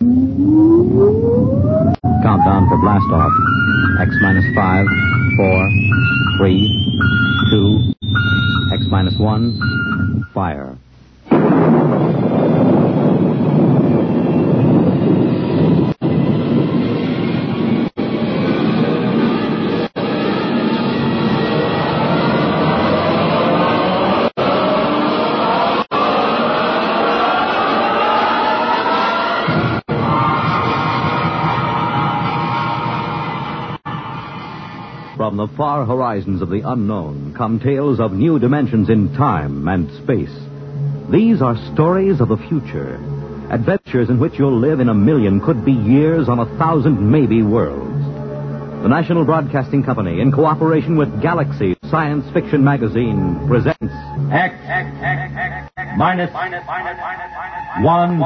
Countdown for blast off. X minus 5, 4, 3, 2, X minus 1, fire. From the far horizons of the unknown come tales of new dimensions in time and space. These are stories of the future, adventures in which you'll live in a million could-be years on 1,000 maybe worlds. The National Broadcasting Company, in cooperation with Galaxy Science Fiction Magazine, presents X minus 1.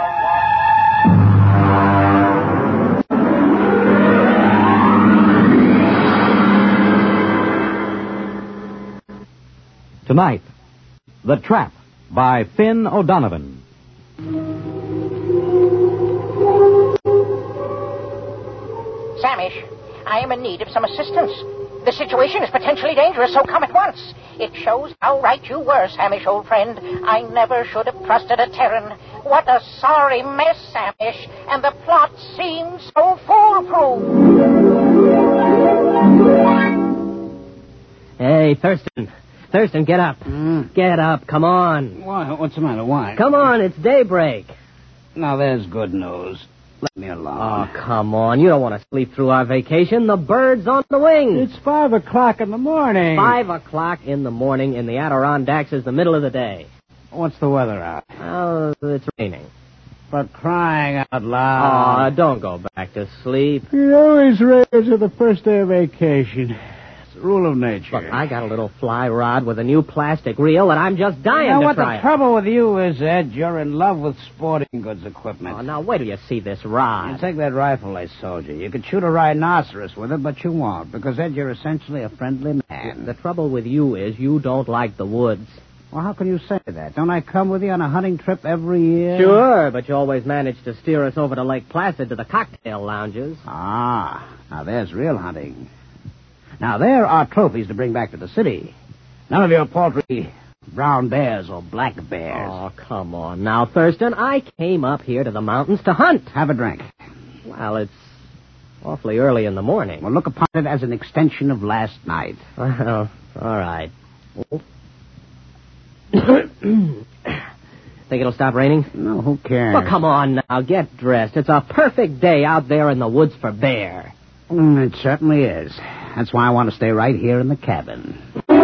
Tonight, The Trap by Finn O'Donovan. Samish, I am in need of some assistance. The situation is potentially dangerous, so come at once. It shows how right you were, Samish, old friend. I never should have trusted a Terran. What a sorry mess, Samish, and the plot seems so foolproof. Hey, Thurston, get up. Get up, come on. What's the matter? Why? Come on, it's daybreak. Now, there's good news. Let me alone. Oh, come on. You don't want to sleep through our vacation. The bird's on the wing. It's 5 o'clock in the morning. 5 o'clock in the morning in the Adirondacks is the middle of the day. What's the weather out? Oh, it's raining. But crying out loud. Oh, don't go back to sleep. It always rains on the first day of vacation. It's the rule of nature. Look, I got a little fly rod with a new plastic reel, and I'm just dying to what try the trouble with you is, Ed? You're in love with sporting goods equipment. Oh, now, wait till you see this rod. You take that rifle I sold you. You could shoot a rhinoceros with it, but you won't, because, Ed, you're essentially a friendly man. The trouble with you is you don't like the woods. Well, how can you say that? Don't I come with you on a hunting trip every year? Sure, but you always manage to steer us over to Lake Placid to the cocktail lounges. Ah, now there's real hunting. Now, there are trophies to bring back to the city. None of your paltry brown bears or black bears. Oh, come on now, Thurston. I came up here to the mountains to hunt. Have a drink. Well, it's awfully early in the morning. Well, look upon it as an extension of last night. Well, all right. Think it'll stop raining? No, who cares? Well, come on now. Get dressed. It's a perfect day out there in the woods for bear. It certainly is. That's why I want to stay right here in the cabin.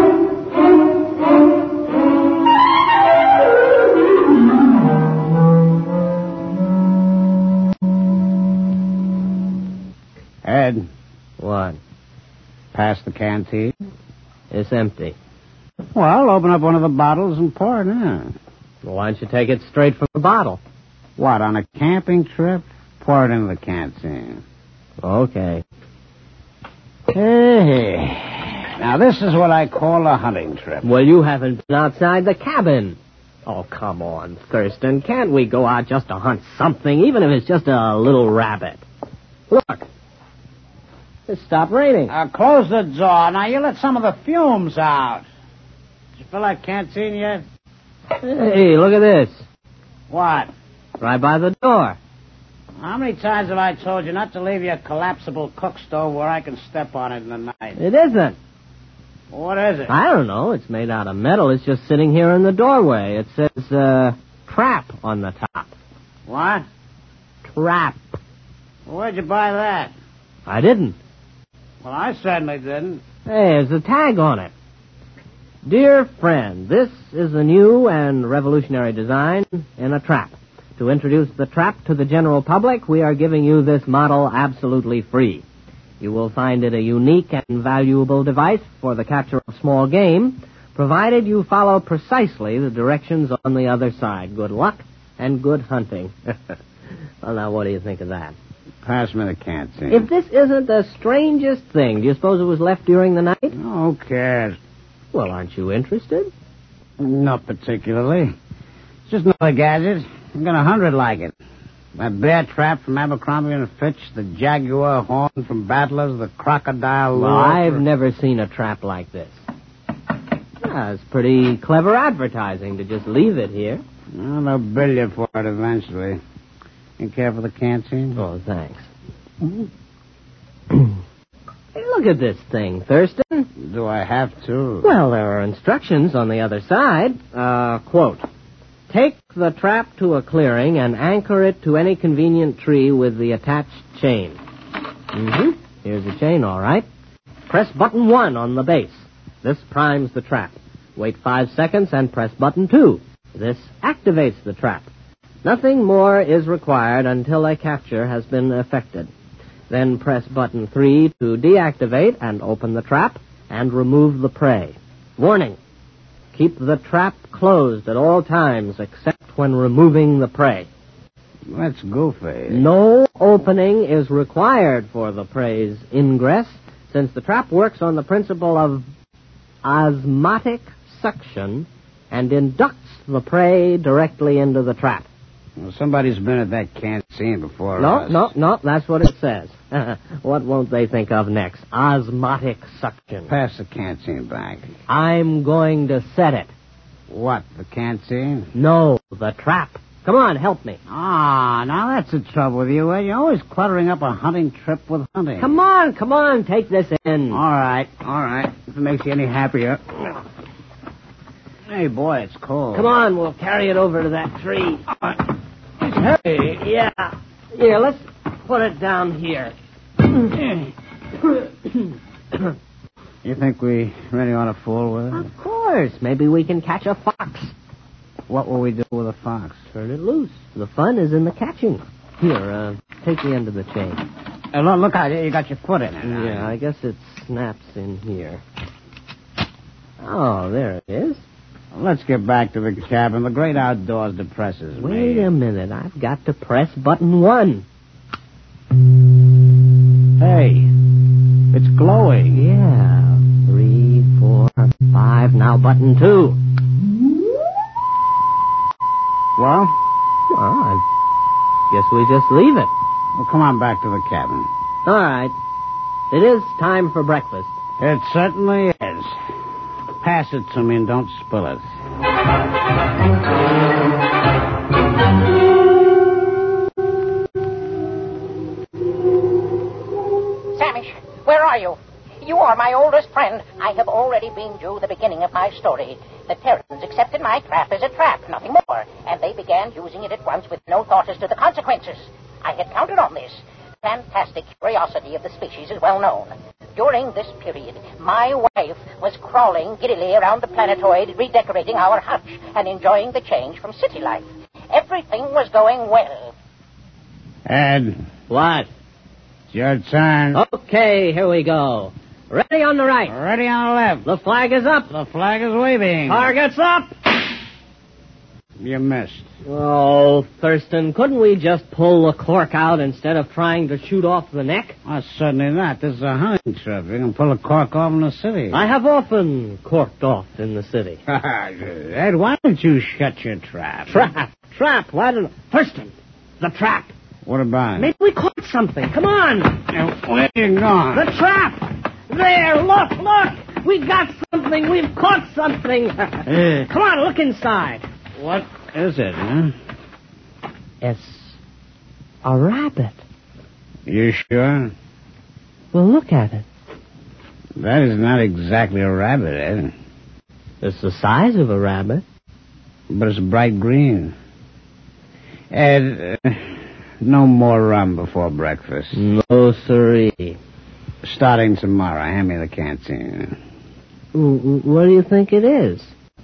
Ed. What? Pass the canteen. It's empty. Well, open up one of the bottles and pour it in. Well, why don't you take it straight from the bottle? What, on a camping trip? Pour it into the canteen. Okay. Hey. Now, this is what I call a hunting trip. Well, you haven't been outside the cabin. Oh, come on, Thurston. Can't we go out just to hunt something, even if it's just a little rabbit? Look. It stopped raining. Close the door. Now, you let some of the fumes out. Did you fill that canteen yet? Hey, look at this. What? Right by the door. How many times have I told you not to leave your collapsible cook stove where I can step on it in the night? It isn't. What is it? I don't know. It's made out of metal. It's just sitting here in the doorway. It says, trap on the top. What? Trap. Well, where'd you buy that? I didn't. Well, I certainly didn't. Hey, there's a tag on it. Dear friend, this is a new and revolutionary design in a trap. To introduce the trap to the general public, we are giving you this model absolutely free. You will find it a unique and valuable device for the capture of small game, provided you follow precisely the directions on the other side. Good luck and good hunting. Well, now, what do you think of that? Pass me the canteen. If this isn't the strangest thing, do you suppose it was left during the night? Oh, who cares? Well, aren't you interested? Not particularly. It's just another gadget. I've got 100 like it. That bear trap from Abercrombie and Fitch, the jaguar horn from Battler's, the crocodile lure. Well, I've never seen a trap like this. Yeah, it's pretty clever advertising to just leave it here. Well, they'll bill you for it eventually. You care for the canteen? Oh, thanks. Hey, look at this thing, Thurston. Do I have to? Well, there are instructions on the other side. Quote, take the trap to a clearing and anchor it to any convenient tree with the attached chain. Mm-hmm. Here's the chain, all right. Press button 1 on the base. This primes the trap. Wait 5 seconds and press button 2. This activates the trap. Nothing more is required until a capture has been effected. Then press button 3 to deactivate and open the trap and remove the prey. Warning. Keep the trap closed at all times except when removing the prey. That's goofy. No opening is required for the prey's ingress, since the trap works on the principle of osmotic suction and inducts the prey directly into the trap. Well, somebody's been at that canteen before us. No, that's what it says. What won't they think of next? Osmotic suction. Pass the canteen back. I'm going to set it. What, the canteen? No, the trap. Come on, help me. Ah, now that's the trouble with you. You're always cluttering up a hunting trip with hunting. Come on, take this in. All right. If it makes you any happier. Hey, boy, it's cold. Come on, we'll carry it over to that tree. Hey. Yeah. Here, let's put it down here. You think we really ought to fool with it? Of course. Maybe we can catch a fox. What will we do with a fox? Turn it loose. The fun is in the catching. Here, take the end of the chain. Look out, you got your foot in it. Yeah, I guess it snaps in here. Oh, there it is. Let's get back to the cabin. The great outdoors depresses me. Wait a minute. I've got to press button 1. Hey, it's glowing. Yeah. 3, 4, 5. Now button 2. Well, I guess we just leave it. Well, come on back to the cabin. All right. It is time for breakfast. It certainly is. Pass it to me and don't spill it. Samish, where are you? You are my oldest friend. I have already been through the beginning of my story. The Terrans accepted my trap as a trap, nothing more, and they began using it at once with no thought as to the consequences. I had counted on this. Fantastic curiosity of the species is well known. During this period, my wife was crawling giddily around the planetoid, redecorating our hutch and enjoying the change from city life. Everything was going well. Ed. What? It's your turn. Okay, here we go. Ready on the right. Ready on the left. The flag is up. The flag is waving. Target's up. You missed. Oh, Thurston, couldn't we just pull the cork out instead of trying to shoot off the neck? Oh, certainly not. This is a hunting trip. You can pull a cork off in the city. I have often corked off in the city. Ed, why don't you shut your trap? Trap? Why don't... Thurston, the trap. What about it? Maybe we caught something. Come on. Where are you going? The trap. There, look. We got something. We've caught something. Come on, look inside. What is it, huh? It's a rabbit. You sure? Well, look at it. That is not exactly a rabbit, Ed. It's the size of a rabbit. But it's bright green. Ed, no more rum before breakfast. No, siree. Starting tomorrow, hand me the canteen. What do you think it is?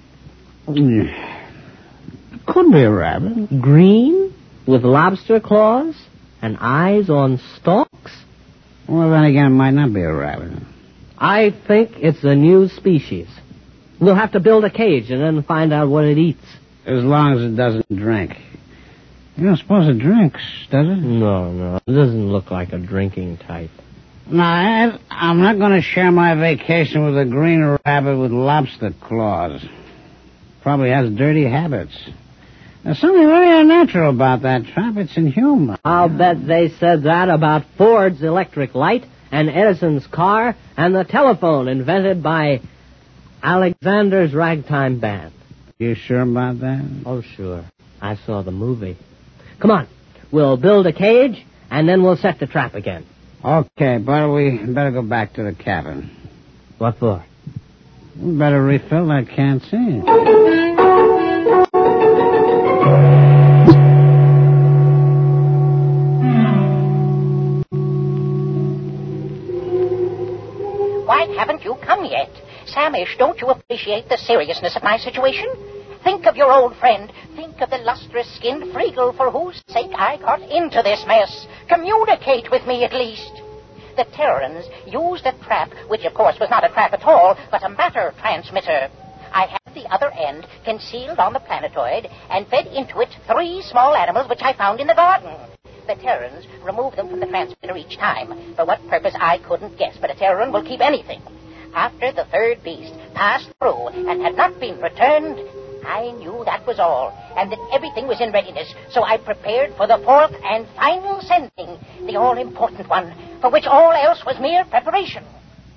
Could be a rabbit. Green? With lobster claws? And eyes on stalks? Well, then again, it might not be a rabbit. I think it's a new species. We'll have to build a cage and then find out what it eats. As long as it doesn't drink. You don't suppose it drinks, does it? No. It doesn't look like a drinking type. No, Ed, I'm not going to share my vacation with a green rabbit with lobster claws. Probably has dirty habits. There's something very unnatural about that trap. It's inhuman. I'll bet they said that about Ford's electric light and Edison's car and the telephone invented by Alexander's ragtime band. You sure about that? Oh, sure. I saw the movie. Come on. We'll build a cage, and then we'll set the trap again. Okay, but we better go back to the cabin. What for? We better refill that canteen. Why haven't you come yet? Samish, don't you appreciate the seriousness of my situation? Think of your old friend. Think of the lustrous-skinned Freagle for whose sake I got into this mess. Communicate with me, at least. The Terrans used a trap, which, of course, was not a trap at all, but a matter transmitter. I had the other end concealed on the planetoid and fed into it 3 small animals which I found in the garden. The Terrans removed them from the transmitter each time. For what purpose, I couldn't guess, but a Terran will keep anything. After the 3rd beast passed through and had not been returned, I knew that was all, and that everything was in readiness, so I prepared for the 4th and final sending, the all-important one, for which all else was mere preparation.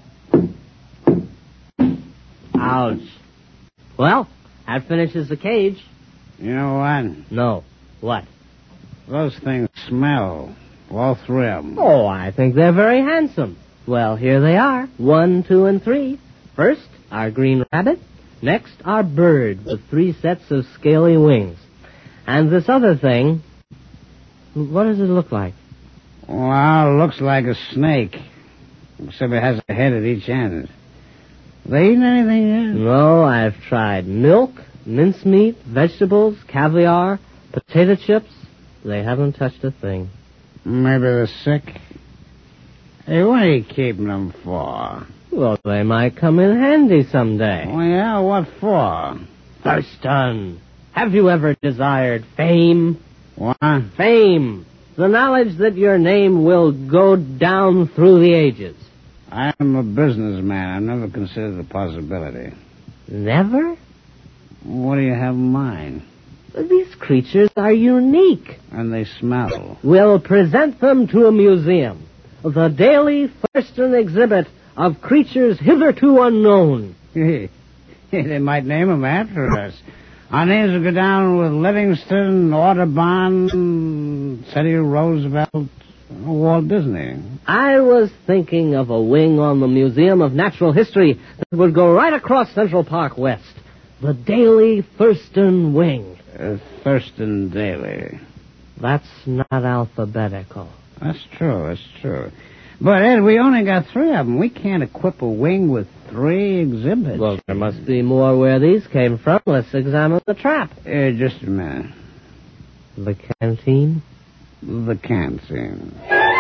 Ouch. Well, that finishes the cage. You know what? No. What? Those things smell. All 3 of them. Oh, I think they're very handsome. Well, here they are. 1, 2, and 3. First, our green rabbit. Next, our bird with 3 sets of scaly wings. And this other thing, what does it look like? Well, it looks like a snake. Except it has a head at each end. They eaten anything yet? No, I've tried milk, mincemeat, vegetables, caviar, potato chips. They haven't touched a thing. Maybe they're sick. Hey, what are you keeping them for? Well, they might come in handy someday. Oh, yeah? What for? Thurston, have you ever desired fame? What? Fame. The knowledge that your name will go down through the ages. I am a businessman. I've never considered the possibility. Never? What do you have in mind? These creatures are unique. And they smell. We'll present them to a museum. The Daily Thurston exhibit of creatures hitherto unknown. They might name them after us. Our names will go down with Livingston, Audubon, Teddy Roosevelt, Walt Disney. I was thinking of a wing on the Museum of Natural History that would go right across Central Park West. The Daily Thurston Wing. Thurston Daily. That's not alphabetical. That's true. But, Ed, we only got 3 of them. We can't equip a wing with 3 exhibits. Well, there must be more where these came from. Let's examine the trap. Just a minute. The canteen? The canteen.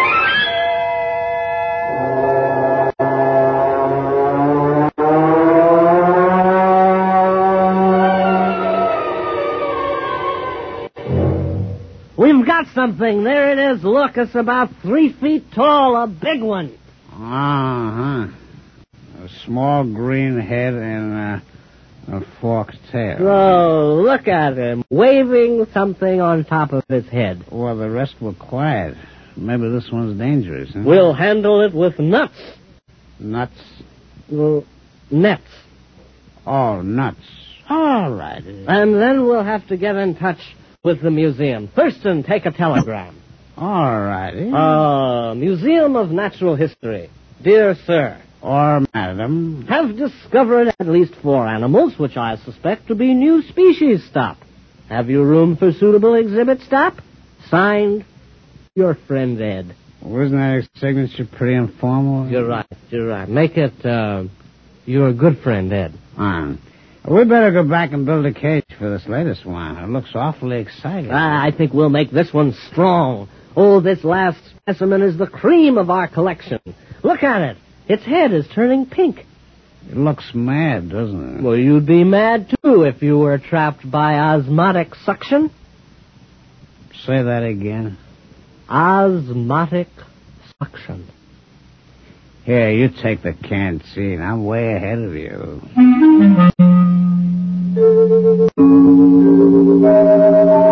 We've got something. There it is. Look, it's about 3 feet tall, a big one. Uh-huh. A small green head and a forked tail. Oh, look at him, waving something on top of his head. Well, the rest were quiet. Maybe this one's dangerous, huh? We'll handle it with nuts. Nuts? Well, nets. Oh, nuts. All right. And then we'll have to get in touch with the museum. Thurston, take a telegram. All righty. Museum of Natural History. Dear Sir. Or Madam. Have discovered at least 4 animals, which I suspect to be new species. Stop. Have you room for suitable exhibit? Stop. Signed, your friend Ed. Wasn't that signature pretty informal? You're right. Make it, your good friend Ed. We better go back and build a cage for this latest one. It looks awfully exciting. I think we'll make this one strong. Oh, this last specimen is the cream of our collection. Look at it. Its head is turning pink. It looks mad, doesn't it? Well, you'd be mad, too, if you were trapped by osmotic suction. Say that again. Osmotic suction. Here, you take the canteen. I'm way ahead of you.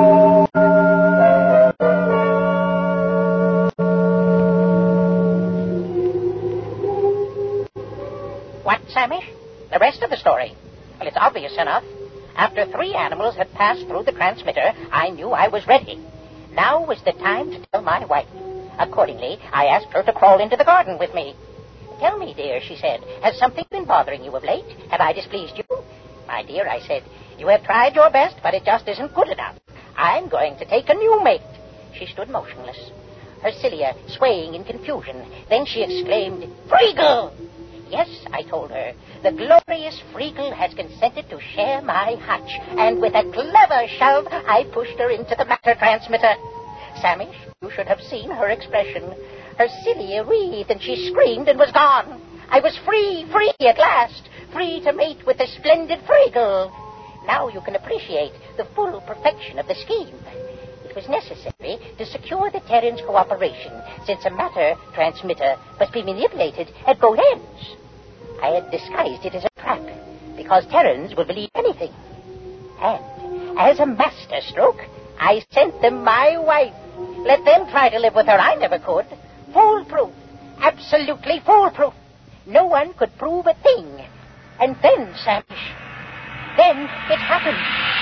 obvious enough. After 3 animals had passed through the transmitter, I knew I was ready. Now was the time to tell my wife. Accordingly, I asked her to crawl into the garden with me. Tell me, dear, she said, has something been bothering you of late? Have I displeased you? My dear, I said, you have tried your best, but it just isn't good enough. I'm going to take a new mate. She stood motionless, her cilia swaying in confusion. Then she exclaimed, Freagle! Yes, I told her, the glorious Freagle has consented to share my hutch, and with a clever shove, I pushed her into the matter transmitter. Samish, you should have seen her expression. Her cilia wreathed, and she screamed and was gone. I was free at last, free to mate with the splendid Freagle. Now you can appreciate the full perfection of the scheme. It was necessary to secure the Terran's cooperation, since a matter transmitter must be manipulated at both ends. I had disguised it as a trap, because Terrans will believe anything. And, as a master stroke, I sent them my wife. Let them try to live with her. I never could. Foolproof. Absolutely foolproof. No one could prove a thing. And then, Samish, then it happened.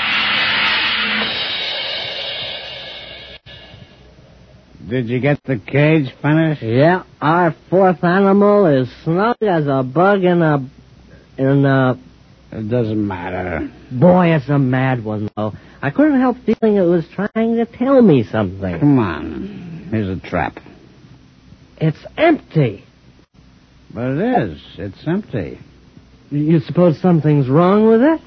Did you get the cage finished? Yeah, our 4th animal is snug as a bug in a... It doesn't matter. Boy, it's a mad one, though. I couldn't help feeling it was trying to tell me something. Come on. Here's a trap. It's empty. But it is. It's empty. You suppose something's wrong with it?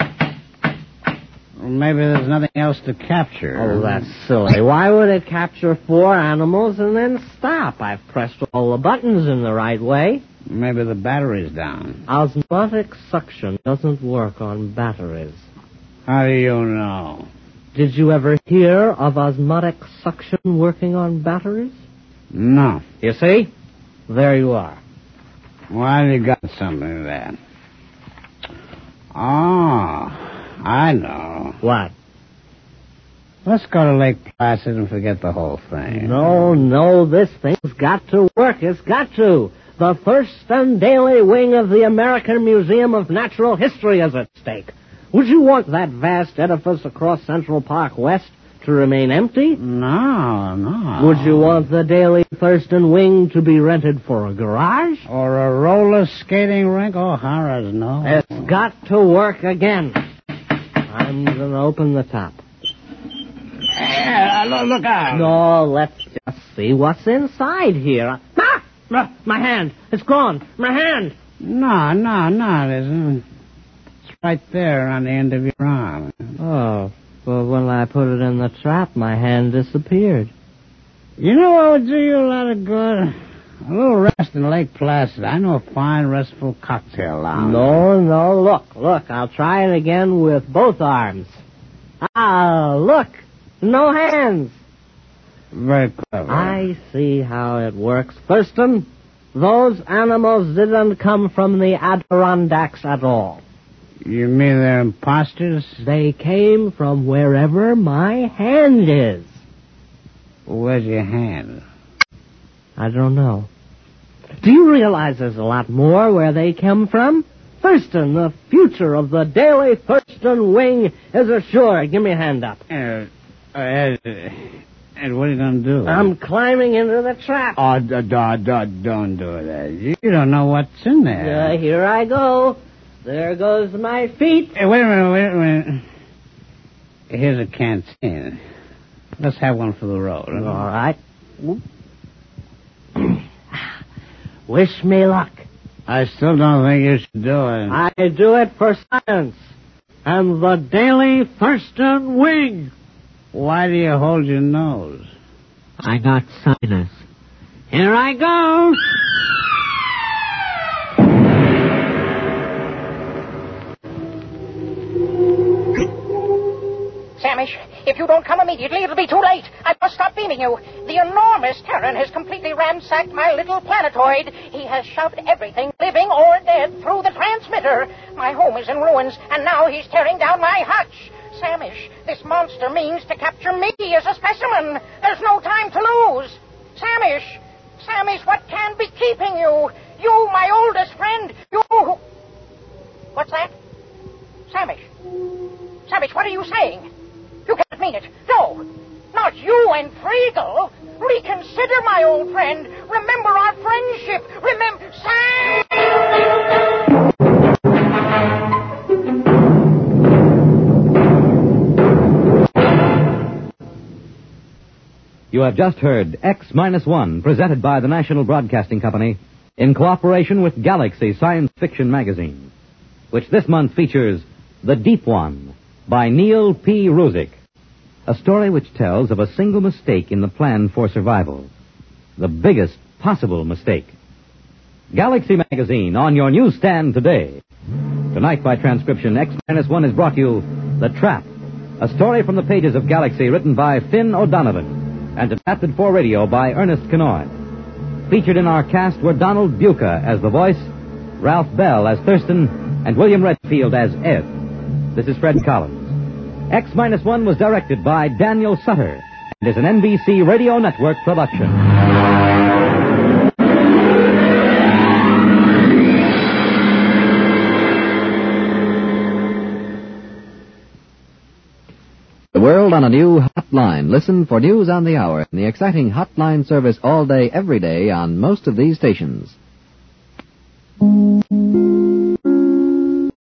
Well, maybe there's nothing else to capture. Oh, that's silly. Why would it capture 4 animals and then stop? I've pressed all the buttons in the right way. Maybe the battery's down. Osmotic suction doesn't work on batteries. How do you know? Did you ever hear of osmotic suction working on batteries? No. You see? There you are. Why you got something there? Oh, I know. What? Let's go to Lake Placid and forget the whole thing. No, this thing's got to work. It's got to. The Thurston Daily wing of the American Museum of Natural History is at stake. Would you want that vast edifice across Central Park West to remain empty? No. Would you want the Daily Thurston wing to be rented for a garage? Or a roller skating rink? Oh, Horace, no. It's got to work again. I'm going to open the top. Look out. No, let's just see what's inside here. My hand. It's gone. My hand. No, it isn't. It's right there on the end of your arm. Oh, well, when I put it in the trap, my hand disappeared. You know what would do you a lot of good? A little rest in Lake Placid. I know a fine, restful cocktail lounge. No. Look. I'll try it again with both arms. Look. No hands. Very clever. I see how it works. Thurston, those animals didn't come from the Adirondacks at all. You mean they're imposters? They came from wherever my hand is. Where's your hand? I don't know. Do you realize there's a lot more where they come from? Thurston, the future of the Daily Thurston wing is assured. Give me a hand up. And what are you going to do? I'm climbing into the trap. Oh, don't do that. You don't know what's in there. Here I go. There goes my feet. Hey, wait a minute. Here's a canteen. Let's have one for the road. All right. Wish me luck. I still don't think you should do it. I do it for science. And the Daily Thurston wing. Why do you hold your nose? I got sinus. Here I go. Samish, if you don't come immediately, it'll be too late. I must stop beaming you. The enormous Terran has completely ransacked my little planetoid. He has shoved everything, living or dead, through the transmitter. My home is in ruins, and now he's tearing down my hutch. Samish, this monster means to capture me as a specimen. There's no time to lose. Samish, what can be keeping you? You, my oldest friend. You... What's that? Reconsider, my old friend. Remember our friendship. Remember... Sam! You have just heard X-1, presented by the National Broadcasting Company in cooperation with Galaxy Science Fiction Magazine, which this month features The Deep One by Neil P. Ruzick, a story which tells of a single mistake in the plan for survival, the biggest possible mistake. Galaxy Magazine on your newsstand today. Tonight by transcription, X-1 has brought you The Trap, a story from the pages of Galaxy written by Finn O'Donovan and adapted for radio by Ernest Kenoy. Featured in our cast were Donald Buca as the voice, Ralph Bell as Thurston, and William Redfield as Ed. This is Fred Collins. X-1 was directed by Daniel Sutter and is an NBC Radio Network production. The world on a new hotline. Listen for news on the hour and the exciting hotline service all day, every day on most of these stations.